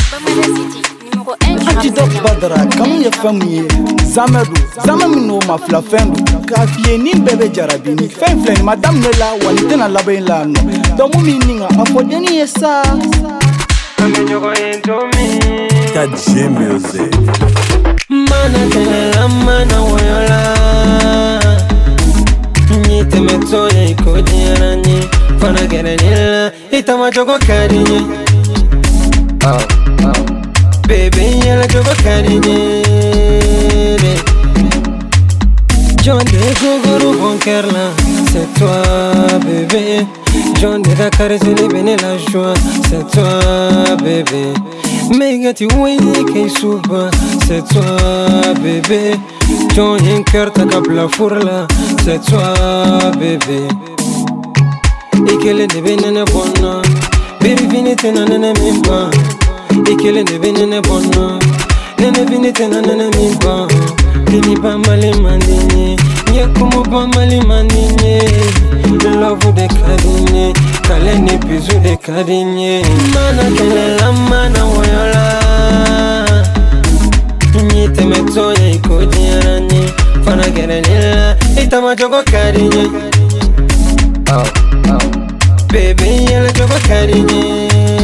Antidote Badara, comment y a famille Zamadou, Zamamino ma flafendo, Kafie ni bébé jarabini, Fenflen, Madame Nela, Wanitena Labela, dans mon meaning, à Podeni et ça. Kadje music. Mana tena mana woyola. Nyite metoye kodiarani, fana gerenila, itama jogo karinye. Baby, y'a jogo karinye. John de Gogoro Bonkerla, c'est toi bébé. John de la caresse les béné la joie, c'est toi bébé. Megati Wayne qui souba, c'est toi bébé. John Hinker ta kabla fourla, c'est toi bébé. Et qu'elle est devenue bonne, baby vinite nanana mimba. Et qu'elle est devenue bonne, nene vinite nanana mimba. Kini ba mali mandini, nye kumu ba mali mandini. Love de kadini, kaleni pizu de kadini. Mana kelela mana woyola. Nyite metoye ikodiarani, fana gerenila, itama jogo kadini. Baby yele jogo kadini.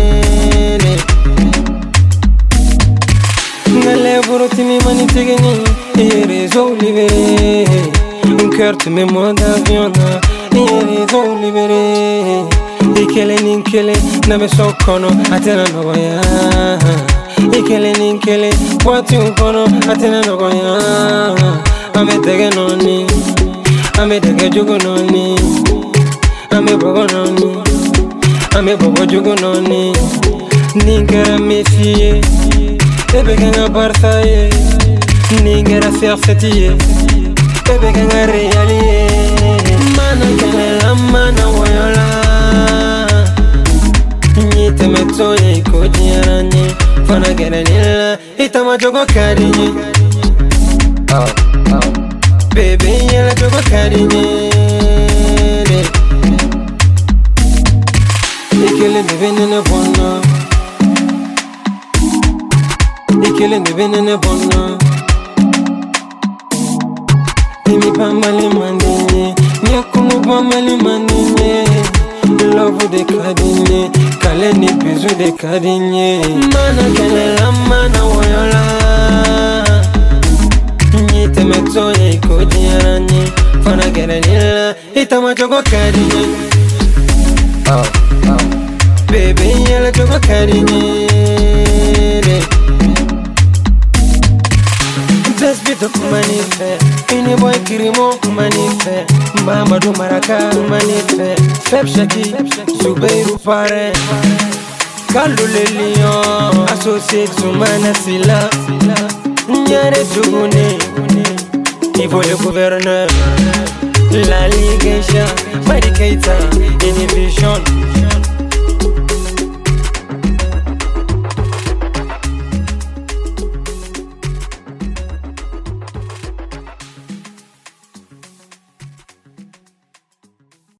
Ngale burutini mani tigeni, réseau libéré. Un cœur te met moins d'avion, réseau libéré. Ikele ninkele, nabe sokono, atena nogoya. Ikele ninkele, wati ukono, atena nogoya. Ame tege noni, ame tege jugo noni. Ame bogo noni, ame bogo jugo noni. Ningera méfier, ebe kenga barthaye. Ningera faire settier, ebe kenga réalier. Mana kelela mana woyola. Nyite metoye ikodiarani, fana gerenila, itama jogo karinye. Baby yela jogo karinye. Ikele devenene bona, ikele devenene bona. Dimi pa mali mandinye, nyakumu pa mali mandinye. Love de kadinye, kaleni bizu de kadinye. Mana kelela mana woyola. Nyite metoye ikodiarani, fana gerenila, itama jogo kadinye. Baby, y'a jogo karinye. Just be the kumanife. Ini boy kirimo kumanife. Mamadou Maraka kumanife. Feb Shaki, Zubeiru pare. Kalu le lion, associé Soumana Sila. Nyare Dugune, Ivo le gouverneur. La Ligue Madi Keita, Inhibition.